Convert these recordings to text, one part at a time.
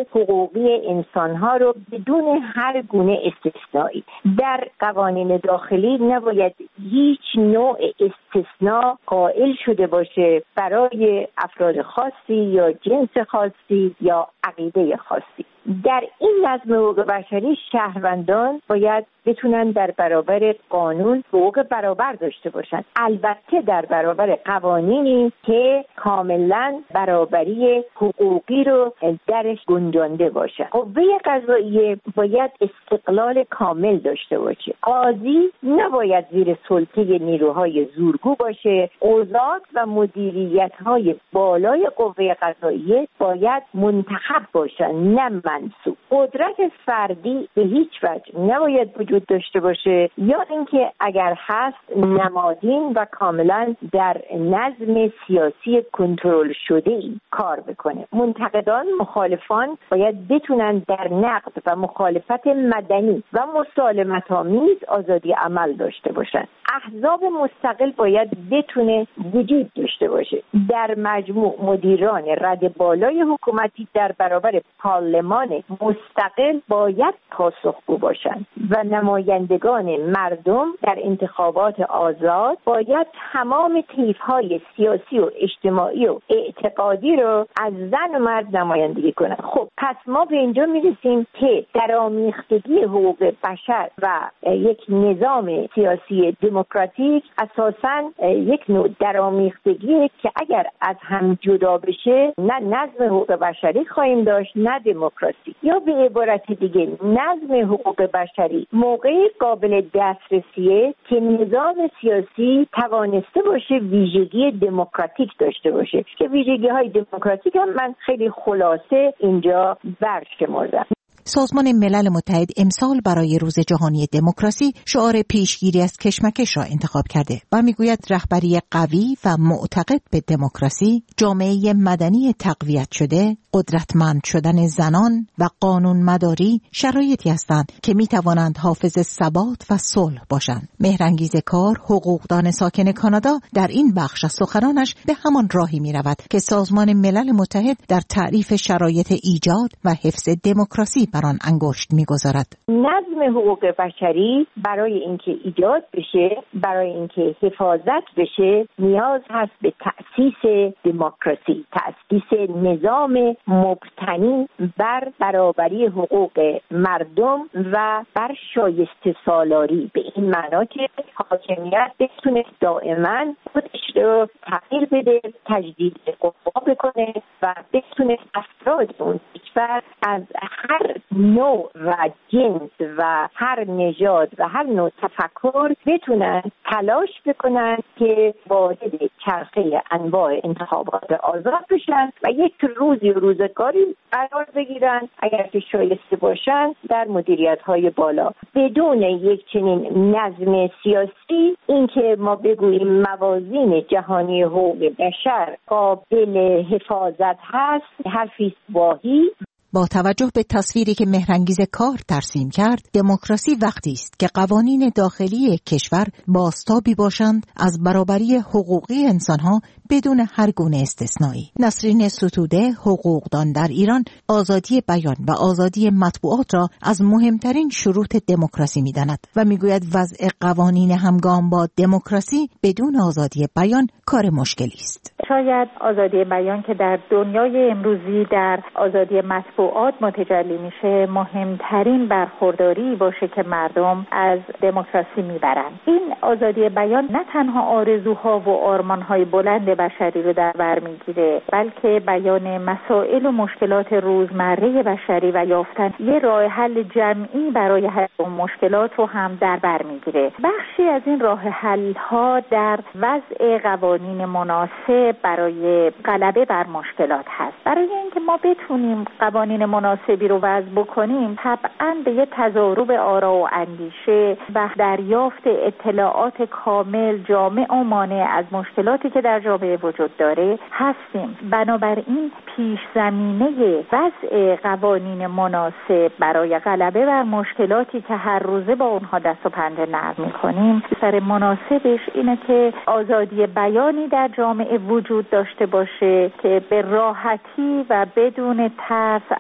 حقوقی انسانها رو بدون هر گونه استثنایی در قوانین داخلی نباید هیچ نوع استثناء قائل شده باشه برای افراد خاصی یا جنس خاصی یا عقیده خاصی. در این نظم حقوق بشری شهروندان باید بتونن در برابر قانون حقوق برابر داشته باشن، البته در برابر قوانینی که کاملا برابری حقوقی رو درش گنجانده باشه. قوه قضاییه باید استقلال کامل داشته باشه. قاضی نباید زیر سلطه نیروهای زورگو باشه. قضات و مدیریت‌های بالای قوه قضاییه باید منتخب باشن، نه منصوب. قدرت فردی به هیچ وجه نباید وجود داشته باشه، یا اینکه اگر هست نمادین و کاملا در نظم سیاسی کنترل شده‌ای کار بکنه. منتقدان، مخالفان باید بتونن در نقد و مخالفت مدنی و مسالمت‌آمیز آزادی عمل داشته باشن. احزاب مستقل باید بتونه وجود داشته باشه. در مجموع مدیران رده بالای حکومتی در برابر پارلمان مستقل باید پاسخگو باشند و نمایندگان مردم در انتخابات آزاد باید تمام طیف‌های سیاسی و اجتماعی و اعتقادی رو از زن و مرد نمایندگی کنند. خب پس ما به اینجا میرسیم که درآمیختگی حقوق بشر و یک نظام سیاسی دموکراتیک اساساً یک نوع درآمیختگی که اگر از هم جدا بشه نه نظم حقوق بشری خواهیم داشت نه دموکراسی. یا به عبارت دیگه نظم حقوق بشری موقعی قابل دسترسیه که نظام سیاسی توانسته باشه ویژگی دموکراتیک داشته باشه، که ویژگی های دموکراتیک هم من خیلی خلاصه اینجا برشمردم. سازمان ملل متحد امسال برای روز جهانی دموکراسی شعار پیشگیری از کشمکش را انتخاب کرده و میگوید رهبری قوی و معتقد به دموکراسی، جامعه مدنی تقویت شده، قدرتمند شدن زنان و قانون مداری شرایطی هستند که میتوانند حافظ ثبات و صلح باشند. مهرانگیز کار، حقوقدان ساکن کانادا، در این بخش از سخنانش به همان راهی میرود که سازمان ملل متحد در تعریف شرایط ایجاد و حفظ دموکراسی بر آن انگشت می‌گذارد. نظم حقوق بشری برای اینکه ایجاد بشه، برای اینکه حفاظت بشه، نیاز هست به تأسیس دموکراسی، تأسیس نظام مبتنی بر برابری حقوق مردم و بر شایسته سالاری، به این معنا که حاکمیت بتونه دائما خودش رو تغییر بده، تجدید قوا بکنه و بتونه افراد اون کشور از هر نوع و جنس و هر نژاد و هر نوع تفکر بتونن تلاش بکنن که وارد چرخه انواع انتخابات آزاد بشن و یک روزی و روزگاری قرار بگیرن اگر که شایسته باشن در مدیریت‌های بالا. بدون یک چنین نظم سیاسی این که ما بگوییم موازین جهانی حقوق بشر قابل حفاظت هست حرفی واهی. با توجه به تصویری که مهرانگیز کار ترسیم کرد، دموکراسی وقتی است که قوانین داخلی کشور بازتابی باشند از برابری حقوقی انسانها بدون هر گونه استثنایی. نسرین ستوده، حقوقدان در ایران، آزادی بیان و آزادی مطبوعات را از مهمترین شروط دموکراسی می‌داند و می‌گوید وضع قوانین همگام با دموکراسی بدون آزادی بیان کار مشکلی است. شاید آزادی بیان که در دنیای امروزی در آزادی مطبوعات متجلی میشه مهمترین برخورداری باشه که مردم از دموکراسی میبرند. این آزادی بیان نه تنها آرزوها و آرمانهای بلند بشری رو در بر میگیره، بلکه بیان مسائل و مشکلات روزمره بشری و یافتن یه راه حل جمعی برای حل اون مشکلات رو هم در بر میگیره. بخشی از این راه حل ها در وضع قوانین مناسب برای غلبه بر مشکلات هست. برای اینکه ما بتونیم قوانین مناسبی رو وضع بکنیم، طبعاً به یه تضارب آرا و اندیشه و دریافت اطلاعات کامل، جامع و مانع از مشکلاتی که در جامعه وجود داره هستیم. بنابراین پیش زمینه وضع قوانین مناسب برای غلبه بر مشکلاتی که هر روزه با اونها دست و پنجه نرم می‌کنیم، سر مناسبش اینه که آزادی بیانی در جامعه وجود داشته باشه که به راحتی و بدون ترس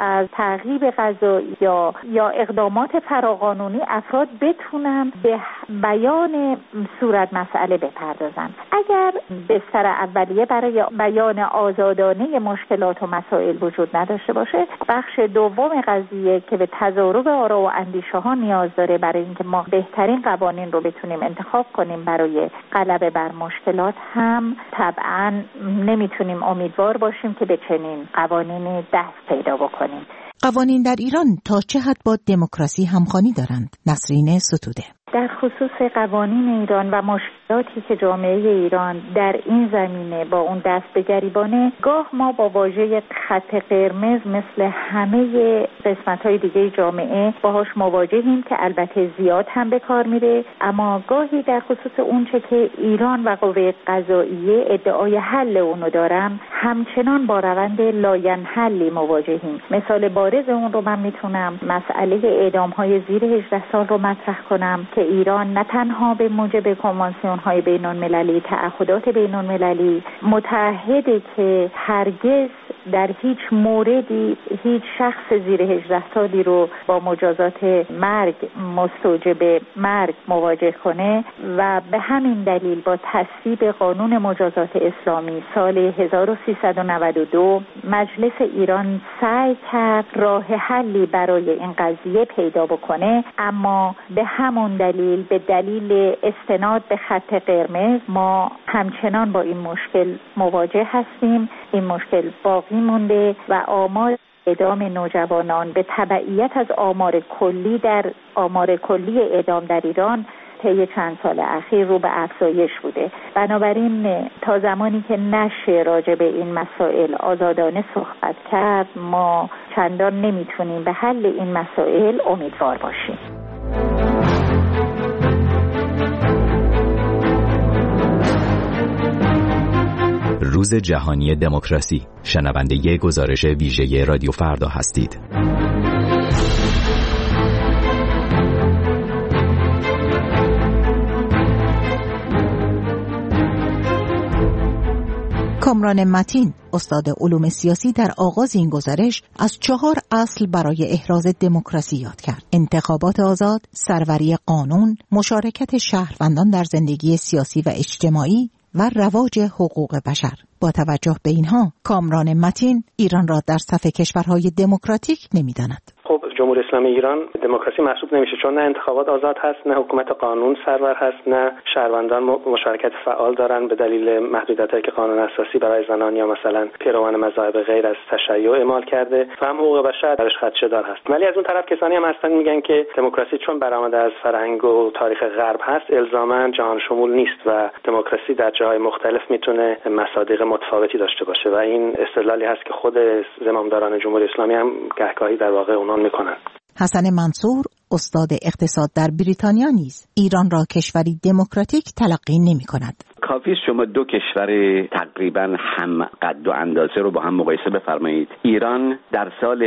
از تعقیب قضایی یا اقدامات فراقانونی افراد بتونن به بیان صورت مسئله بپردازن. اگر بستر اولیه برای بیان آزادانه مشکلات و مسائل وجود نداشته باشه، بخش دوم قضیه که به تضارب آرا و اندیشه ها نیاز داره برای اینکه ما بهترین قوانین رو بتونیم انتخاب کنیم برای غلبه بر مشکلات، هم طبعاً نمیتونیم امیدوار باشیم که به چنین قوانینی دست پیدا بکنیم. قوانین در ایران تا چه حد با دموکراسی همخوانی دارند؟ نسرین ستوده. در خصوص قوانین ایران و مشکلاتی که جامعه ایران در این زمینه با اون دست به گریبانه، گاه ما با واژه خط قرمز مثل همه قسمت‌های دیگه جامعه باهاش مواجهیم که البته زیاد هم به کار میره، اما گاهی در خصوص اونچه که ایران و قوه قضاییه ادعای حل اونو دارن، همچنان با روند لاینحلی مواجهیم. مثال بارز اون رو من میتونم مسئله اعدام‌های زیر 18 سال رو مطرح کنم که ایران نه تنها به موجب کنوانسیون‌های بین‌المللی، تعهدات بین‌المللی متعهده که هرگز در هیچ موردی هیچ شخص زیر 18 سالی رو با مجازات مرگ مستوجب مرگ مواجه کنه، و به همین دلیل با تصویب قانون مجازات اسلامی سال 1392 مجلس ایران سعی کرد راه حلی برای این قضیه پیدا بکنه، اما به همون دلیل، به دلیل استناد به خط قرمز، ما همچنان با این مشکل مواجه هستیم. این مشکل باقی مونده و آمار اعدام نوجوانان به تبعیت از آمار کلی اعدام در ایران طی چند سال اخیر رو به افزایش بوده. بنابراین تا زمانی که نشه راجع به این مسائل آزادانه صحبت کرد، ما چندان نمیتونیم به حل این مسائل امیدوار باشیم. روز جهانی دموکراسی، شنونده گزارش ویژه رادیو فردا هستید. کامران متین، استاد علوم سیاسی، در آغاز این گزارش از 4 اصل برای احراز دموکراسی یاد کرد: انتخابات آزاد، سروری قانون، مشارکت شهروندان در زندگی سیاسی و اجتماعی و رواج حقوق بشر. با توجه به اینها، کامران متین ایران را در صف کشورهای دموکراتیک نمی‌داند. خب جمهوری اسلامی ایران دموکراسی محسوب نمیشه، چون نه انتخابات آزاد هست، نه حکومت قانون سرور هست، نه شهروندان مشارکت فعال دارن به دلیل محدودیتایی که قانون اساسی برای زنان یا مثلا پیروان مذاهب غیر از تشیع اعمال کرده و هم حقوق بشر درش خدشه‌دار هست. ولی از اون طرف کسانی هم هستن میگن که دموکراسی چون برآمده از فرهنگ و تاریخ غرب هست، الزاماً جهان شمول نیست و دموکراسی در جاهای مختلف میتونه مصادیق متفاوتی داشته باشه و این استدلالی هست که خود زمامداران جمهوری اسلامی هم گهگاهی در واقع اونان میکنن. حسن منصور، استاد اقتصاد در بریتانیا، نیز ایران را کشوری دموکراتیک تلقی نمی‌کند. کافی شما 2 کشور تقریبا هم قد و اندازه رو با هم مقایسه بفرمایید. ایران در سال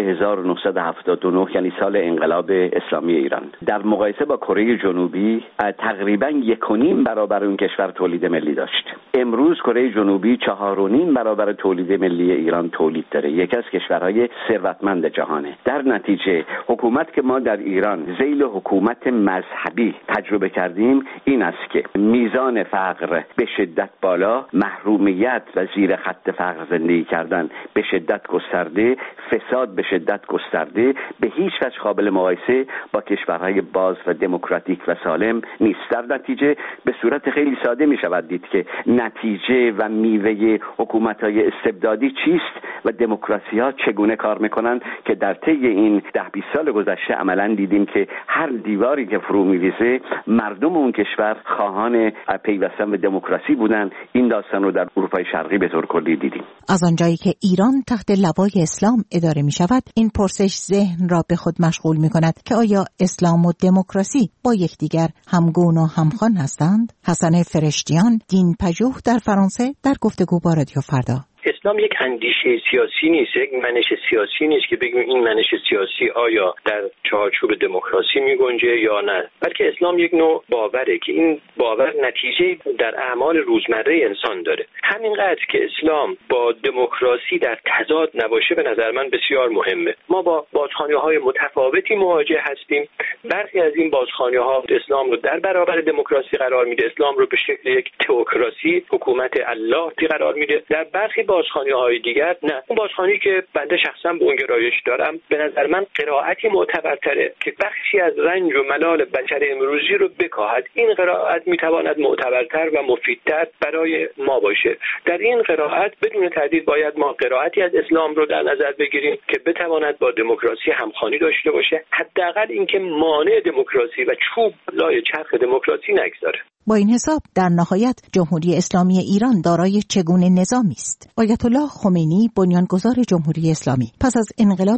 1979 یعنی سال انقلاب اسلامی ایران در مقایسه با کره جنوبی تقریبا 1.5 برابر اون کشور تولید ملی داشت. امروز کره جنوبی 4.5 برابر تولید ملی ایران تولید داره. یکی از کشورهای ثروتمند جهانه. در نتیجه حکومت که ما در ایران ذیل حکومت مذهبی تجربه کردیم این است که میزان فقر به شدت بالا، محرومیت و زیر خط فقر زندگی کردن به شدت گسترده، فساد به شدت گسترده، به هیچ وجه قابل مقایسه با کشورهای باز و دموکراتیک و سالم نیست. در نتیجه به صورت خیلی ساده می شود دید که نتیجه و میوه حکومت‌های استبدادی چیست و دموکراسی‌ها چگونه کار می‌کنند که در طی این 10-20 سال گذشته عملاً دیدیم که هر دیواری که فرو می‌ریزه مردم اون کشور خواهان پیوستن به دموکراسی بودن. این داستان رو در اروپای شرقی به طور کلی دیدیم. از آنجایی که ایران تحت لوای اسلام اداره می شود، این پرسش ذهن را به خود مشغول می کند که آیا اسلام و دموکراسی با یکدیگر همگون و همخوان هستند؟ حسن فرشتیان، دین پژوه در فرانسه، در گفتگو با رادیو فردا. اسلام یک اندیشه سیاسی نیست، یک منش سیاسی نیست که بگیم این منش سیاسی آیا در چارچوب دموکراسی میگنجه یا نه، بلکه اسلام یک نوع باوره که این باور نتیجه در اعمال روزمره انسان داره. همینقدر که اسلام با دموکراسی در تضاد نباشه به نظر من بسیار مهمه. ما با بازخوانی‌های متفاوتی مواجه هستیم. برخی از این بازخوانی‌ها اسلام رو در برابر دموکراسی قرار میده، اسلام رو به شکل یک تئوکراسی، حکومت الله قرار میده. در برخی بازخوانی‌های دیگر نه. اون بازخوانی که بنده شخصا به اون گرایش دارم به نظر من قرائتی معتبرتره که بخشی از رنج و ملال بشر امروزی رو بکاهد. این قرائت میتواند معتبرتر و مفیدتر برای ما باشه. در این قرائت بدون تردید باید ما قرائتی از اسلام رو در نظر بگیریم که بتواند با دموکراسی همخوانی داشته باشه، حداقل اینکه مانع دموکراسی و چوب لای چرخ دموکراسی نگذاره. با این حساب در نهایت جمهوری اسلامی ایران دارای چگونه نظامی است؟ آیت الله خمینی بنیانگذار جمهوری اسلامی پس از انقلاب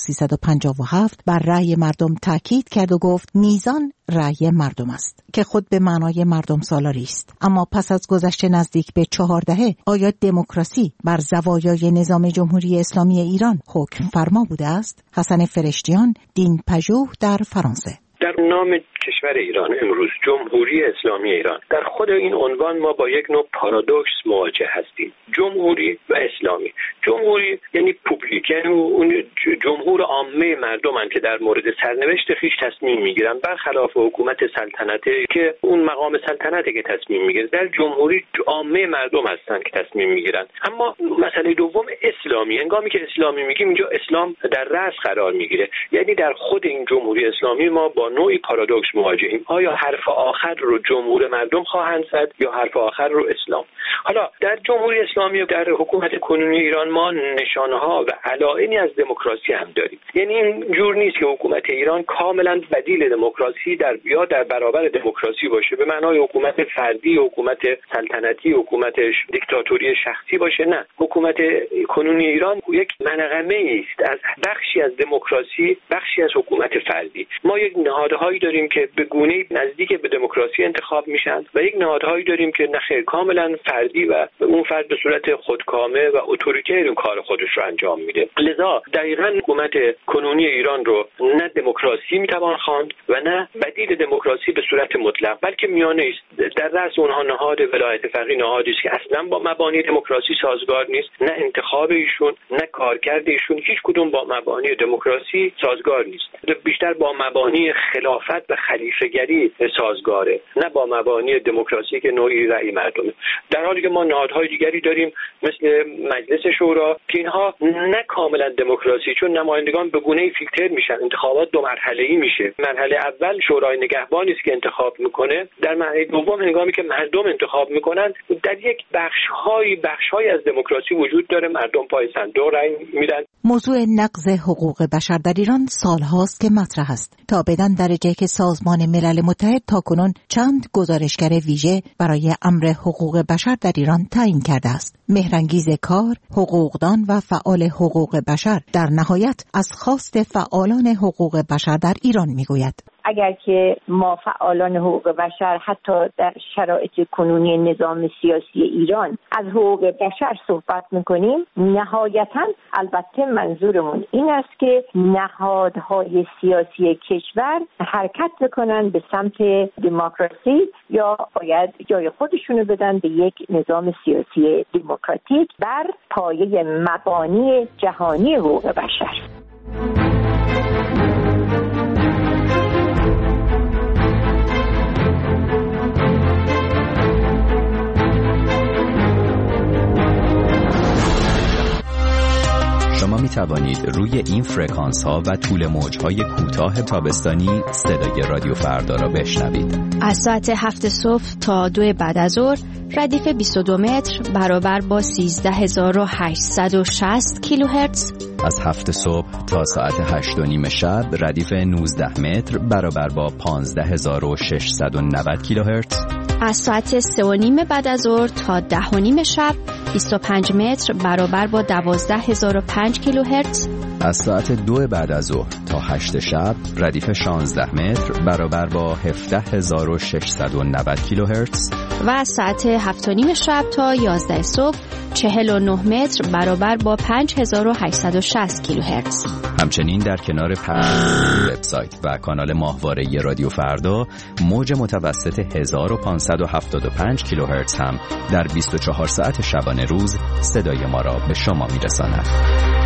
1357 بر رأی مردم تاکید کرد و گفت میزان رأی مردم است که خود به معنای مردم سالاری است. اما پس از گذشت نزدیک به 4 دهه آیا دموکراسی بر زوایای نظام جمهوری اسلامی ایران حکم فرما بوده است؟ حسن فرشتیان، دین پژوه در فرانسه. در نام کشور ایران امروز جمهوری اسلامی ایران، در خود این عنوان ما با یک نوع پارادوکس مواجه هستیم. جمهوری و اسلامی. جمهوری یعنی پوبلیک، یعنی اون جمهور عامه مردمن که در مورد سرنوشت خیش تصمیم میگیرن، برخلاف حکومت سلطنته که اون مقام سلطنته که تصمیم میگیره. در جمهوری عامه مردم هستن که تصمیم میگیرن. اما مسئله دوم اسلامی. هنگامی که اسلامی میگیم اینجا اسلام در رأس قرار میگیره، یعنی در خود این جمهوری اسلامی ما با نوعی پارادوکس مواجهیم. آیا حرف آخر رو جمهور مردم خواهند زد یا حرف آخر رو اسلام؟ حالا در جمهوری اسلامی و در حکومت کنونی ایران ما نشانه‌ها و علائمی از دموکراسی هم داریم. یعنی این جور نیست که حکومت ایران کاملا بدیل دموکراسی در برابر دموکراسی باشه، به معنای حکومت فردی، حکومت سلطنتی، حکومت دیکتاتوری شخصی باشه. نه، حکومت کنونی ایران یک منغمه است از بخشی از دموکراسی، بخشی از حکومت فردی. ما یک نهادهایی داریم که به گونه‌ای نزدیک به دموکراسی انتخاب میشن و یک نهادهایی داریم که نخیر کاملا فردی و اون فرد به صورت خودکامه و اتوریتر کار خودش رو انجام میده. لذا دقیقاً حکومت کنونی ایران رو نه دموکراسی میتوان خواند و نه بدیل دموکراسی به صورت مطلق، بلکه میانه است. در رأس اونها نهاد ولایت فقیه نهادی است که اصلا با مبانی دموکراسی سازگار نیست، نه انتخاب ایشون نه کارکرد ایشون هیچ کدوم با مبانی دموکراسی سازگار نیست. بیشتر با مبانی خلافت و خلیفه‌گری سازگاره، نه با مبانی دموکراسی که نوعی رأی مردمه. در حالی که ما نهادهای دیگری داریم مثل مجلس شورا که اینها نه کاملا دموکراسی، چون نمایندگان به گونه‌ای فیلتر میشن. انتخابات 2 مرحله‌ای میشه. مرحله اول شورای نگهبانی است که انتخاب میکنه. در مرحله دوم هنگامی که مردم انتخاب میکنن، در یک بخش‌های از دموکراسی وجود داره. مردم پای صندوق رأی میدن. موضوع نقض حقوق بشر در ایران سالهاست که مطرح است، تا بدان درجه که سازمان ملل متحد تاکنون چند گزارشگر ویژه برای امر حقوق بشر در ایران تعیین کرده است. مهرانگیز کار، حقوقدان و فعال حقوق بشر در نهایت از خواست فعالان حقوق بشر در ایران میگوید. اگر که ما فعالان حقوق بشر حتی در شرایط کنونی نظام سیاسی ایران از حقوق بشر صحبت میکنیم، نهایتاً البته منظورمون این است که نهادهای سیاسی کشور حرکت بکنن به سمت دموکراسی یا باید جای خودشونو بدن به یک نظام سیاسی دموکراتیک بر پایه مبانی جهانی حقوق بشر. شما می توانید روی این فرکانس ها و طول موج های کوتاه تابستانی صدای رادیو فردا را بشنوید. از ساعت 7 صبح تا 2 بعد از ظهر ردیف 22 متر برابر با 13860 کیلوهرتز. از 7 صبح تا ساعت 8:30 شب ردیف 19 متر برابر با 15690 کیلوهرتز. از ساعت 3:30 بعد از ظهر تا 10:30 شب 25 متر برابر با 12005 کیلوهرتز. از ساعت 2 بعد از ظهر تا 8 شب ردیف 16 متر برابر با 17690 کیلوهرتز و از ساعت 7:30 شب تا 11 صبح 49 متر برابر با 5860 کیلوهرتز. همچنین در کنار وبسایت و کانال ماهواره رادیو فردا موج متوسط 1575 کیلوهرتز هم در 24 ساعت شبانه روز صدای ما را به شما میرساند.